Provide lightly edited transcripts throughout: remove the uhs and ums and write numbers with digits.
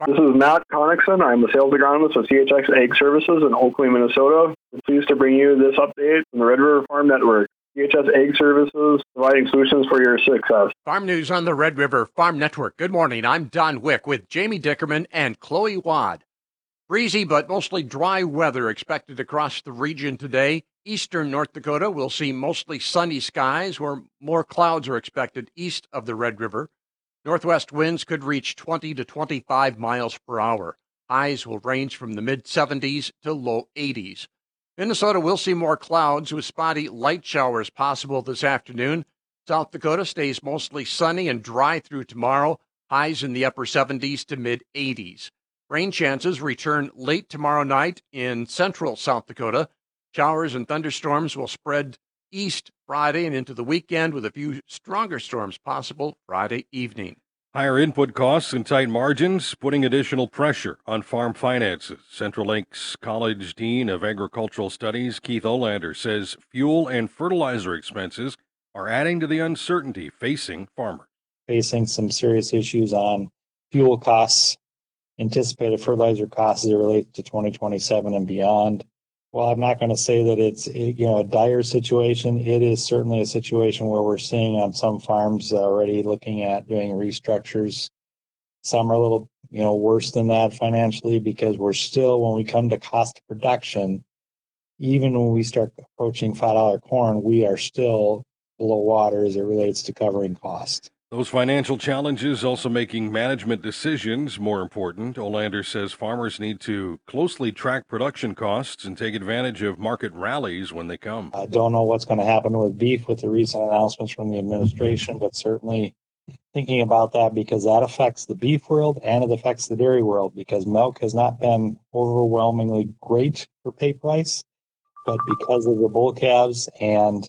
This is Matt Connickson. I'm the sales agronomist with CHX Ag Services in Oakley, Minnesota. I'm pleased to bring you this update from the Red River Farm Network. CHS Ag Services, providing solutions for your success. Farm news on the Red River Farm Network. Good morning. I'm Don Wick with Jamie Dickerman and Chloe Wad. Breezy but mostly dry weather expected across the region today. Eastern North Dakota will see mostly sunny skies where more clouds are expected east of the Red River. Northwest winds could reach 20 to 25 miles per hour. Highs will range from the mid-70s to low 80s. Minnesota will see more clouds with spotty light showers possible this afternoon. South Dakota stays mostly sunny and dry through tomorrow. Highs in the upper 70s to mid-80s. Rain chances return late tomorrow night in central South Dakota. Showers and thunderstorms will spread east Friday and into the weekend with a few stronger storms possible Friday evening. Higher input costs and tight margins putting additional pressure on farm finances. Central Lakes College Dean of Agricultural Studies, Keith Olander, says fuel and fertilizer expenses are adding to the uncertainty facing farmers. Facing some serious issues on fuel costs, anticipated fertilizer costs as it relates to 2027 and beyond. Well, I'm not going to say that it's a dire situation. It is certainly a situation where we're seeing on some farms already looking at doing restructures. Some are a little worse than that financially because we're still, when we come to cost of production, even when we start approaching $5 corn, we are still below water as it relates to covering costs. Those financial challenges also making management decisions more important. Olander says farmers need to closely track production costs and take advantage of market rallies when they come. I don't know what's going to happen with beef with the recent announcements from the administration, but certainly thinking about that because that affects the beef world and it affects the dairy world because milk has not been overwhelmingly great for pay price, but because of the bull calves and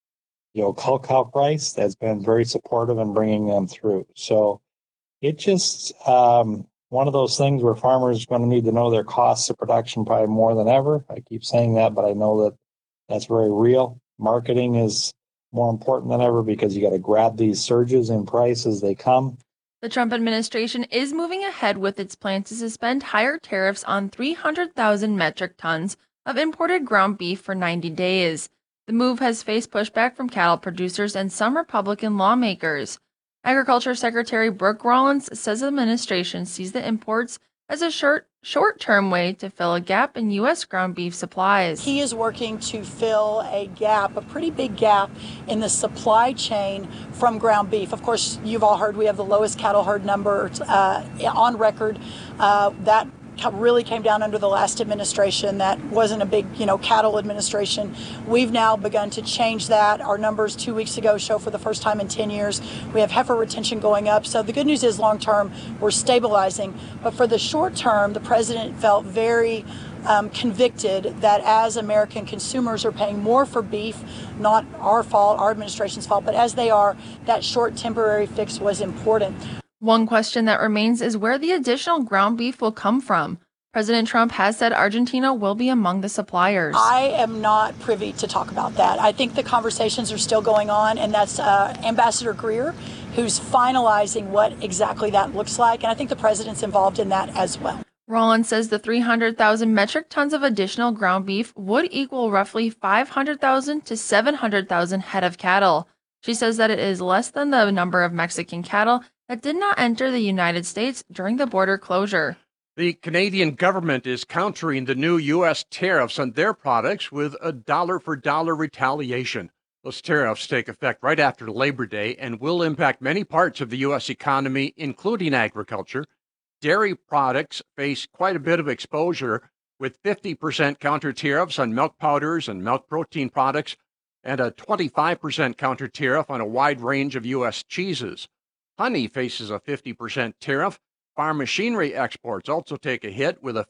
cow price that's been very supportive in bringing them through. So it just one of those things where farmers are going to need to know their costs of production probably more than ever. I keep saying that, but I know that that's very real. Marketing is more important than ever because you got to grab these surges in price as they come. The Trump administration is moving ahead with its plan to suspend higher tariffs on 300,000 metric tons of imported ground beef for 90 days. The move has faced pushback from cattle producers and some Republican lawmakers. Agriculture Secretary Brooke Rollins says the administration sees the imports as a short-term way to fill a gap in U.S. ground beef supplies. He is working to fill a gap, a pretty big gap in the supply chain from ground beef. Of course, you've all heard we have the lowest cattle herd number on record. That really came down under the last administration. That wasn't a big, cattle administration. We've now begun to change that. Our numbers 2 weeks ago show for the first time in 10 years, we have heifer retention going up. So the good news is long term, we're stabilizing. But for the short term, the president felt very convicted that as American consumers are paying more for beef, not our fault, our administration's fault, but as they are, that short temporary fix was important. One question that remains is where the additional ground beef will come from. President Trump has said Argentina will be among the suppliers. I am not privy to talk about that. I think the conversations are still going on, and that's Ambassador Greer who's finalizing what exactly that looks like, and I think the president's involved in that as well. Rollins says the 300,000 metric tons of additional ground beef would equal roughly 500,000 to 700,000 head of cattle. She says that it is less than the number of Mexican cattle that did not enter the United States during the border closure. The Canadian government is countering the new U.S. tariffs on their products with a dollar-for-dollar retaliation. Those tariffs take effect right after Labor Day and will impact many parts of the U.S. economy, including agriculture. Dairy products face quite a bit of exposure, with 50% counter tariffs on milk powders and milk protein products, and a 25% counter tariff on a wide range of U.S. cheeses. Honey faces a 50% tariff. Farm machinery exports also take a hit with a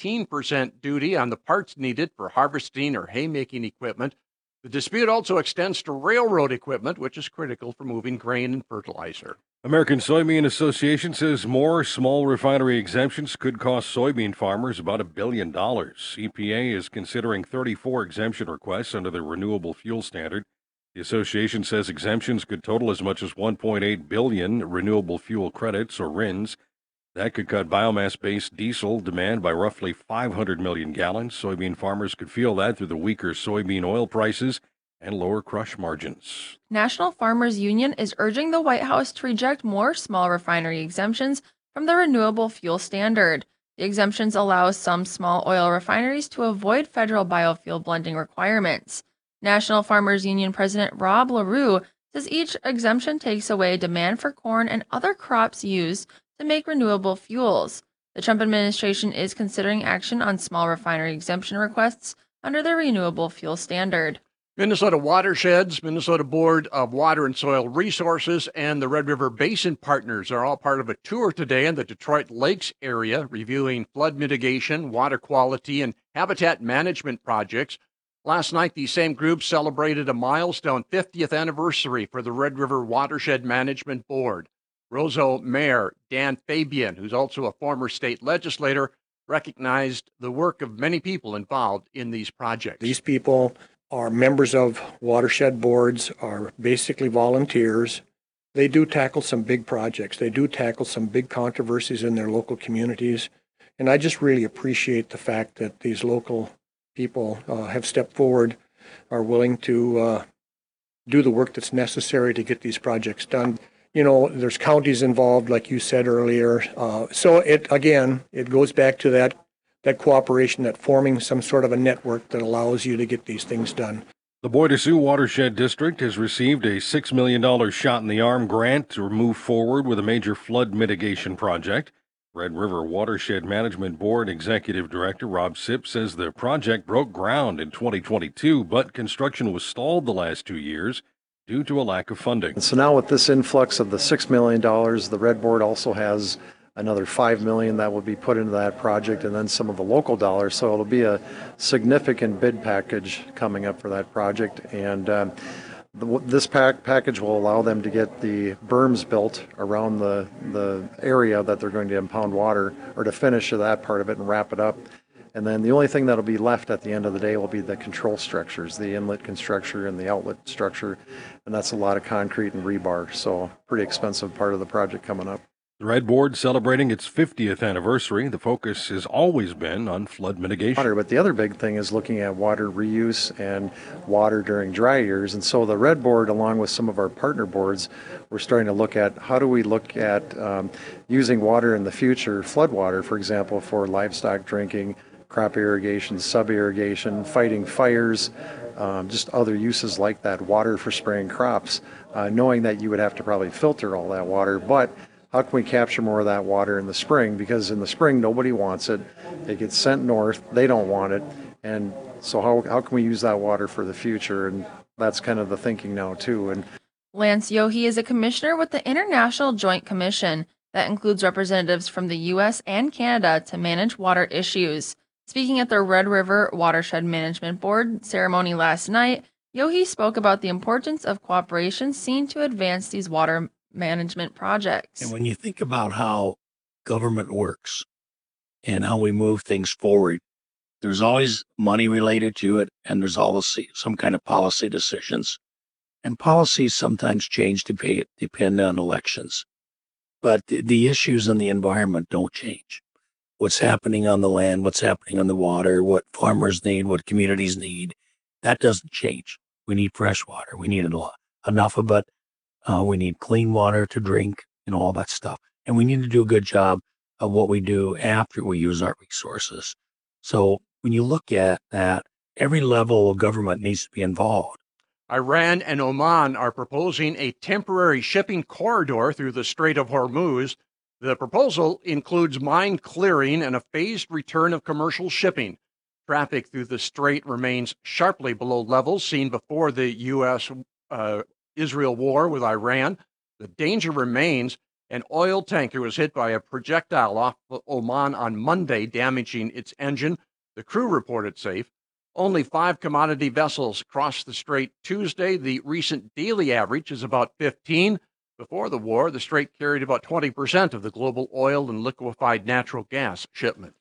15% duty on the parts needed for harvesting or haymaking equipment. The dispute also extends to railroad equipment, which is critical for moving grain and fertilizer. American Soybean Association says more small refinery exemptions could cost soybean farmers about $1 billion. EPA is considering 34 exemption requests under the Renewable Fuel Standard. The association says exemptions could total as much as 1.8 billion renewable fuel credits, or RINs. That could cut biomass-based diesel demand by roughly 500 million gallons. Soybean farmers could feel that through the weaker soybean oil prices and lower crush margins. National Farmers Union is urging the White House to reject more small refinery exemptions from the renewable fuel standard. The exemptions allow some small oil refineries to avoid federal biofuel blending requirements. National Farmers Union President Rob LaRue says each exemption takes away demand for corn and other crops used to make renewable fuels. The Trump administration is considering action on small refinery exemption requests under the renewable fuel standard. Minnesota Watersheds, Minnesota Board of Water and Soil Resources, and the Red River Basin Partners are all part of a tour today in the Detroit Lakes area, reviewing flood mitigation, water quality, and habitat management projects. Last night, these same groups celebrated a milestone 50th anniversary for the Red River Watershed Management Board. Roseau Mayor Dan Fabian, who's also a former state legislator, recognized the work of many people involved in these projects. These people are members of watershed boards, are basically volunteers. They do tackle some big projects. They do tackle some big controversies in their local communities. And I just really appreciate the fact that these local people have stepped forward, are willing to do the work that's necessary to get these projects done. You know, there's counties involved, like you said earlier. So it goes back to that cooperation, that forming some sort of a network that allows you to get these things done. The Bois Sioux Watershed District has received a $6 million shot in the arm grant to move forward with a major flood mitigation project. Red River Watershed Management Board Executive Director Rob Sipp says the project broke ground in 2022, but construction was stalled the last 2 years due to a lack of funding. And so now with this influx of the $6 million, the Red Board also has another $5 million that will be put into that project, and then some of the local dollars. So it'll be a significant bid package coming up for that project. And this package will allow them to get the berms built around the area that they're going to impound water, or to finish that part of it and wrap it up. And then the only thing that'll be left at the end of the day will be the control structures, the inlet structure and the outlet structure. And that's a lot of concrete and rebar. So pretty expensive part of the project coming up. The Red Board celebrating its 50th anniversary. The focus has always been on flood mitigation. But the other big thing is looking at water reuse and water during dry years. And so the Red Board, along with some of our partner boards, we're starting to look at how do we look at using water in the future, flood water, for example, for livestock drinking, crop irrigation, sub-irrigation, fighting fires, just other uses like that, water for spraying crops, knowing that you would have to probably filter all that water. But how can we capture more of that water in the spring? Because in the spring, nobody wants it. It gets sent north. They don't want it. And so how can we use that water for the future? And that's kind of the thinking now, too. And Lance Yohe is a commissioner with the International Joint Commission that includes representatives from the U.S. and Canada to manage water issues. Speaking at the Red River Watershed Management Board ceremony last night, Yohe spoke about the importance of cooperation seen to advance these water management projects. And when you think about how government works and how we move things forward, there's always money related to it, and there's always some kind of policy decisions. And policies sometimes change to depend on elections. But the issues in the environment don't change. What's happening on the land, what's happening on the water, what farmers need, what communities need, that doesn't change. We need fresh water. We need enough of it. We need clean water to drink and all that stuff. And we need to do a good job of what we do after we use our resources. So when you look at that, every level of government needs to be involved. Iran and Oman are proposing a temporary shipping corridor through the Strait of Hormuz. The proposal includes mine clearing and a phased return of commercial shipping. Traffic through the strait remains sharply below levels seen before the U.S.-Israel war with Iran. The danger remains. An oil tanker was hit by a projectile off Oman on Monday, damaging its engine. The crew reported safe. Only 5 commodity vessels crossed the strait Tuesday. The recent daily average is about 15. Before the war, the strait carried about 20% of the global oil and liquefied natural gas shipments.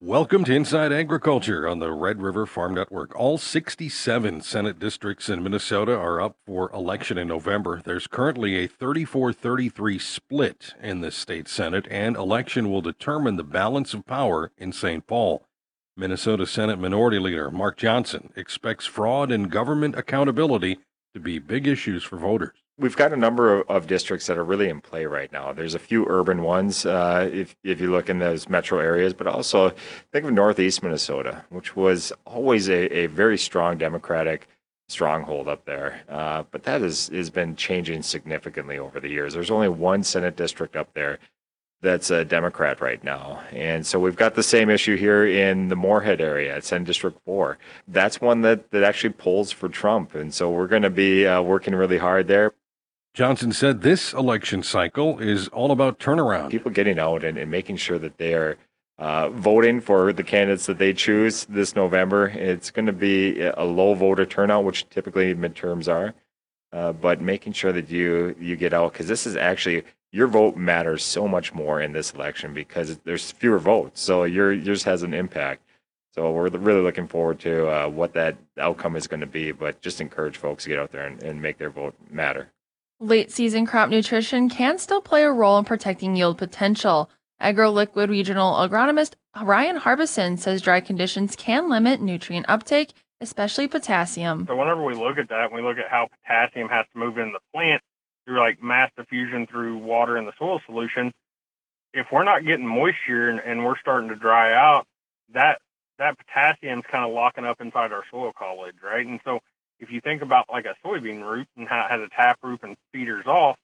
Welcome to Inside Agriculture on the Red River Farm Network. All 67 Senate districts in Minnesota are up for election in November. There's currently a 34-33 split in the state Senate, and election will determine the balance of power in St. Paul. Minnesota Senate Minority Leader Mark Johnson expects fraud and government accountability to be big issues for voters. We've got a number of districts that are really in play right now. There's a few urban ones, if you look in those metro areas, but also think of Northeast Minnesota, which was always a very strong Democratic stronghold up there. But that has been changing significantly over the years. There's only one Senate district up there that's a Democrat right now. And so we've got the same issue here in the Moorhead area at Senate District 4. That's one that actually polls for Trump. And so we're going to be working really hard there. Johnson said this election cycle is all about turnaround. People getting out and making sure that they are voting for the candidates that they choose this November. It's going to be a low voter turnout, which typically midterms are, but making sure that you get out, because this is actually, your vote matters so much more in this election because there's fewer votes. So yours has an impact. So we're really looking forward to what that outcome is going to be, but just encourage folks to get out there and make their vote matter. Late season crop nutrition can still play a role in protecting yield potential. AgroLiquid regional agronomist Ryan Harbison says dry conditions can limit nutrient uptake, especially potassium. So whenever we look at that, and we look at how potassium has to move into the plant through like mass diffusion through water in the soil solution, if we're not getting moisture and we're starting to dry out, that potassium's kind of locking up inside our soil colloids, right? And so if you think about like a soybean root and how it has a taproot and feeders off,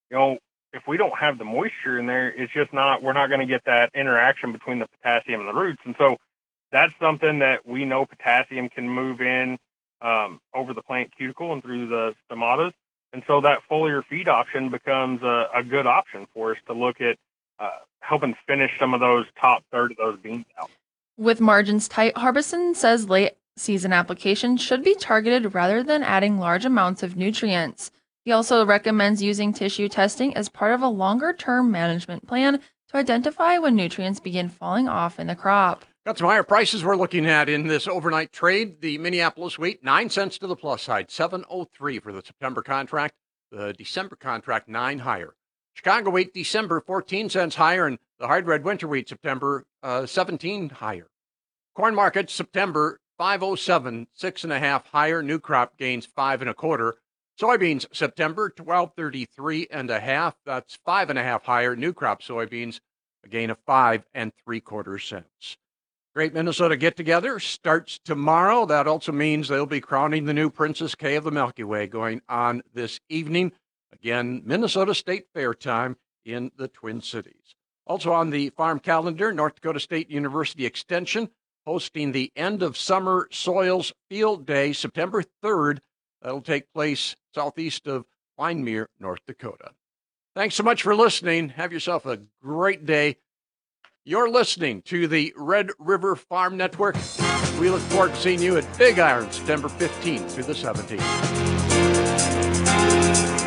if we don't have the moisture in there, it's just we're not going to get that interaction between the potassium and the roots. And so that's something that we know potassium can move in over the plant cuticle and through the stomatas. And so that foliar feed option becomes a good option for us to look at helping finish some of those top third of those beans out. With margins tight, Harbison says late season application should be targeted rather than adding large amounts of nutrients. He also recommends using tissue testing as part of a longer-term management plan to identify when nutrients begin falling off in the crop. Got some higher prices we're looking at in this overnight trade. The Minneapolis wheat, 9 cents to the plus side, 7.03 for the September contract. The December contract, 9 higher. Chicago wheat, December, 14 cents higher, and the hard red winter wheat, September, 17 higher. Corn market, September, 5.07, 6.5 higher. New crop gains 5 1/4. Soybeans, September, 12.33 1/2. That's 5 1/2 higher. New crop soybeans, a gain of 5 3/4 cents. Great Minnesota get-together starts tomorrow. That also means they'll be crowning the new Princess K of the Milky Way going on this evening. Again, Minnesota State Fair time in the Twin Cities. Also on the farm calendar, North Dakota State University Extension hosting the End of Summer Soils Field Day, September 3rd. That'll take place southeast of Winemere, North Dakota. Thanks so much for listening. Have yourself a great day. You're listening to the Red River Farm Network. We look forward to seeing you at Big Iron, September 15th through the 17th.